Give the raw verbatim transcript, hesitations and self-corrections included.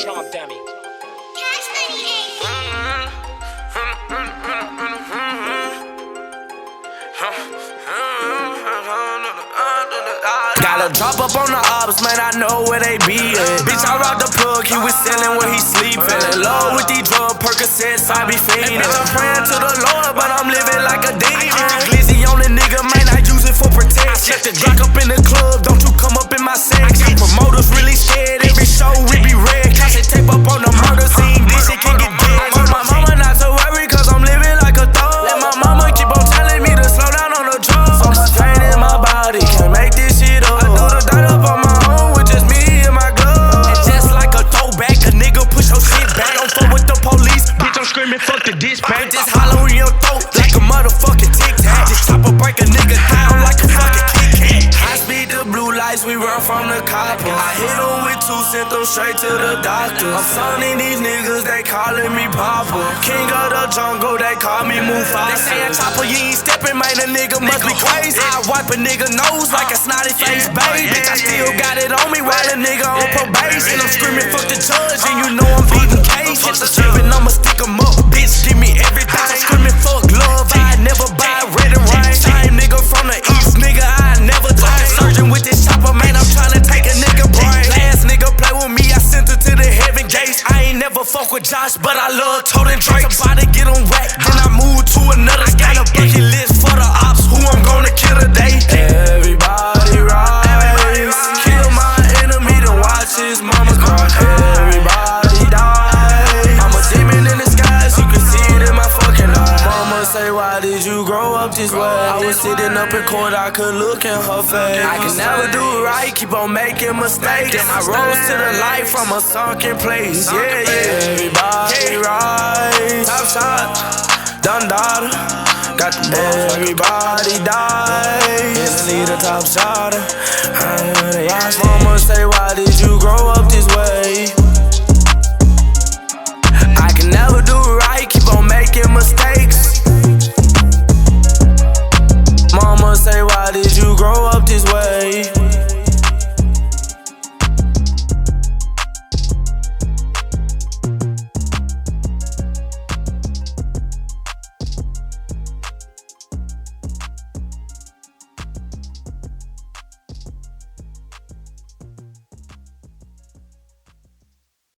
Charm Dummy. Cash Money Gotta drop up on the ops, man, I know where they be at. Bitch, I robbed the plug, he was selling where he sleepin'. In love with these drug Percocets, I be fiendin'. Bitch, I'm praying to the Lord, but I'm living like a demon. Glizzy on the nigga, man, I use it for protection. I set the Glock up in the club, don't you come up in my section. Promoters really scared, every show we be red. Cash tape up on the murder scene, this shit can get dead. I told my mama not to worry, cause I'm living like a thug. Let my mama keep on telling me to slow down on the drugs. So much pain in my body, can't make this shit up. I do the dirt up on my own with just me and my glove. And just like a throwback, a nigga push your shit back. Don't fuck with the police, bitch, I'm screaming fuck the dispatch. Just hollow in your throat like a motherfucking tic-tac. Just chop or break a nigga down like a fucking Kit Kat. I speed the blue lights, we run from the copper. I hit them with two, sent them straight to the doctor. I'm sonning these niggas, they calling me Papa. King of the jungle, they call me Mufasa. They say a chopper, you ain't stepping, man, a nigga must be crazy. I wipe a nigga nose like a snotty face baby. Bitch, I still got it on me while a nigga on probation. I'm screaming fuck the judge, and you know I'm beating case. Hit the seven, I'ma stick 'em up, bitch, give me everything. I'm screaming fuck love, I never buy red and rain. Same nigga from the east, nigga, I never talk. Surgeon with this chopper, man, I'm tryna take a nigga brain. Last nigga play with me, I sent her to the heaven gates. I ain't never fuck with Josh, but I love Toten Drake. About to get on whack, then I move to another. Got a bucket list for the ops, who I'm gonna kill today. Everybody rise, kill my enemy to watch his mama cry. Everybody die, I'm a demon in disguise, you can see it in my fucking eyes. Mama say, why did you grow up this way? I was sitting up in court, I could look in her face. I can never do right, keep on making mistakes. Then I rose to the light from a sunken place. Yeah, yeah. Everybody rise, top shot, done daughter. Got the balls, everybody die. In the need a top shot. They ask mama, say, why did you grow up this way? I can never do right, keep on making mistakes. Mama say, why did you grow up